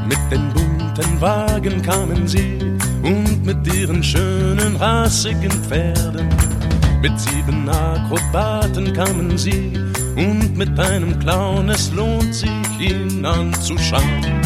Mit den bunten Wagen kamen sie und mit ihren schönen rassigen Pferden. Mit 7 Akrobaten kamen sie und mit einem Clown, es lohnt sich, ihn anzuschauen.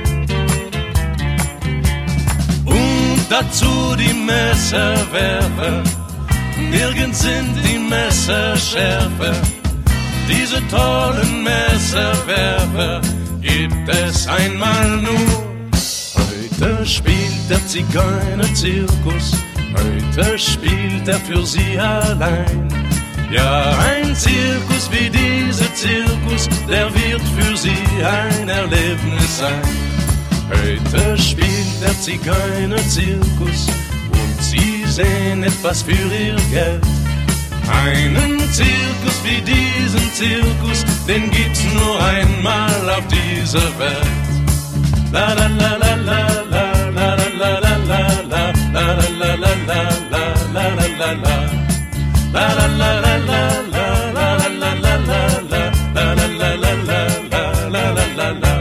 Und dazu die Messerwerfer, nirgends sind die Messer schärfer. Diese tollen Messerwerfer gibt es einmal nur. Heute spielt der Zigeunerzirkus, heute spielt er für sie allein. Ja, ein Zirkus wie dieser Zirkus, der wird für sie ein Erlebnis sein. Heute spielt der Zigeunerzirkus und sie sehen etwas für ihr Geld. Einen Zirkus wie diesen Zirkus, den gibt's nur einmal auf dieser Welt. La la la la la la la la la la la la la la la la la la la. La la la la la la la la la la la la la.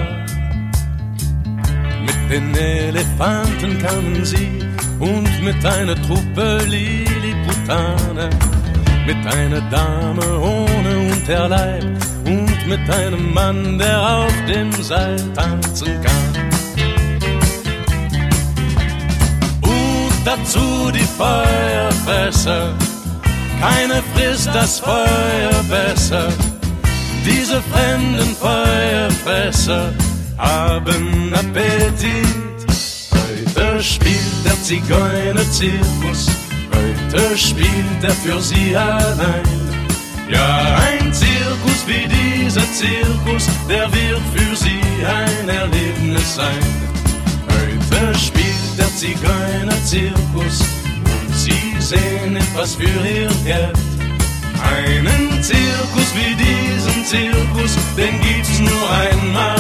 Mit den Elefanten kamen sie und mit einer Truppe Lilliputaner, mit einer Dame ohne Unterleib und mit einem Mann, der auf dem Seil tanzen kann. Und dazu die Feuerfresser, keiner frisst das Feuer besser. Diese fremden Feuerfresser haben Appetit. Heute spielt der Zigeunerzirkus, heute spielt er für sie allein. Ja, ein Zirkus wie dieser Zirkus, der wird für sie ein Erlebnis sein. Heute spielt der Zigeunerzirkus und sie sehen etwas für ihr Geld. Einen Zirkus wie diesen Zirkus, den gibt's nur einmal